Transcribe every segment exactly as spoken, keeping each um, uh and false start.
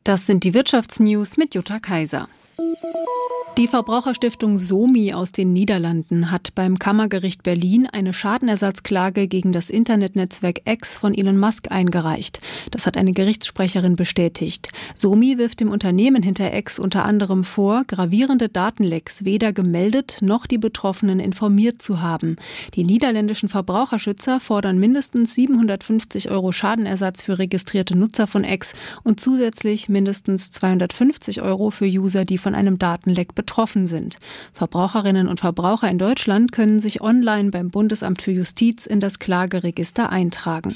Das sind die Wirtschaftsnews mit Jutta Kaiser. Die Verbraucherstiftung Somi aus den Niederlanden hat beim Kammergericht Berlin eine Schadenersatzklage gegen das Internetnetzwerk X von Elon Musk eingereicht. Das hat eine Gerichtssprecherin bestätigt. Somi wirft dem Unternehmen hinter X unter anderem vor, gravierende Datenlecks weder gemeldet noch die Betroffenen informiert zu haben. Die niederländischen Verbraucherschützer fordern mindestens siebenhundertfünfzig Euro Schadenersatz für registrierte Nutzer von X und zusätzlich mindestens zweihundertfünfzig Euro für User, die von einem Datenleck betroffen sind. Verbraucherinnen und Verbraucher in Deutschland können sich online beim Bundesamt für Justiz in das Klageregister eintragen.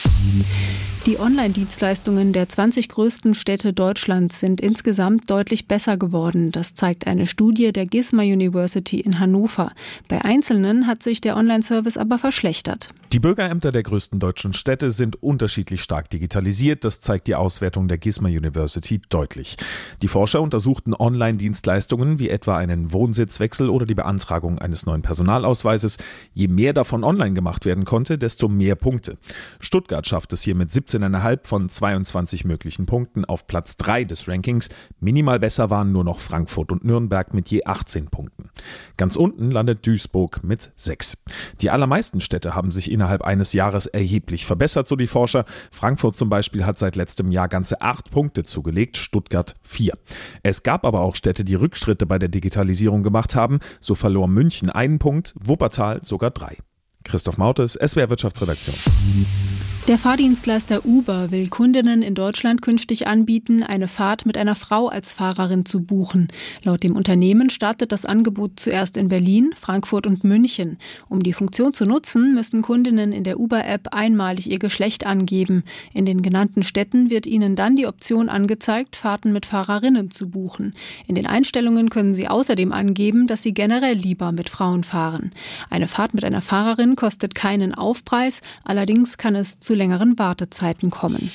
Die Online-Dienstleistungen der zwanzig größten Städte Deutschlands sind insgesamt deutlich besser geworden. Das zeigt eine Studie der Gisma University in Hannover. Bei einzelnen hat sich der Online-Service aber verschlechtert. Die Bürgerämter der größten deutschen Städte sind unterschiedlich stark digitalisiert. Das zeigt die Auswertung der Gisma University deutlich. Die Forscher untersuchten Online-Dienstleistungen wie etwa einen Wohnsitzwechsel oder die Beantragung eines neuen Personalausweises. Je mehr davon online gemacht werden konnte, desto mehr Punkte. Stuttgart schafft es hier mit siebzehn Komma fünf von zweiundzwanzig möglichen Punkten auf Platz drei des Rankings. Minimal besser waren nur noch Frankfurt und Nürnberg mit je achtzehn Punkten. Ganz unten landet Duisburg mit sechs. Die allermeisten Städte haben sich innerhalb eines Jahres erheblich verbessert, so die Forscher. Frankfurt zum Beispiel hat seit letztem Jahr ganze acht Punkte zugelegt, Stuttgart vier. Es gab aber auch Städte, die Rückschritte bei der Digitalisierung gemacht haben. So verlor München einen Punkt, Wuppertal sogar drei. Christoph Mautes, S W R Wirtschaftsredaktion. Der Fahrdienstleister Uber will Kundinnen in Deutschland künftig anbieten, eine Fahrt mit einer Frau als Fahrerin zu buchen. Laut dem Unternehmen startet das Angebot zuerst in Berlin, Frankfurt und München. Um die Funktion zu nutzen, müssen Kundinnen in der Uber-App einmalig ihr Geschlecht angeben. In den genannten Städten wird ihnen dann die Option angezeigt, Fahrten mit Fahrerinnen zu buchen. In den Einstellungen können sie außerdem angeben, dass sie generell lieber mit Frauen fahren. Eine Fahrt mit einer Fahrerin kostet keinen Aufpreis, allerdings kann es zu längeren Wartezeiten kommen.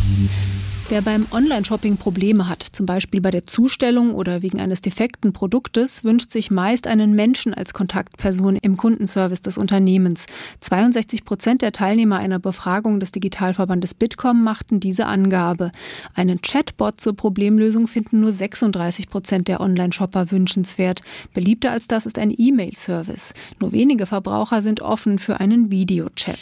Wer beim Online-Shopping Probleme hat, zum Beispiel bei der Zustellung oder wegen eines defekten Produktes, wünscht sich meist einen Menschen als Kontaktperson im Kundenservice des Unternehmens. zweiundsechzig Prozent der Teilnehmer einer Befragung des Digitalverbandes Bitkom machten diese Angabe. Einen Chatbot zur Problemlösung finden nur sechsunddreißig Prozent der Online-Shopper wünschenswert. Beliebter als das ist ein E-Mail-Service. Nur wenige Verbraucher sind offen für einen Videochat.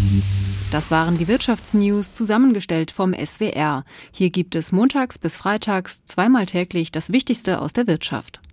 Das waren die Wirtschaftsnews, zusammengestellt vom S W R. Hier gibt es montags bis freitags zweimal täglich das Wichtigste aus der Wirtschaft.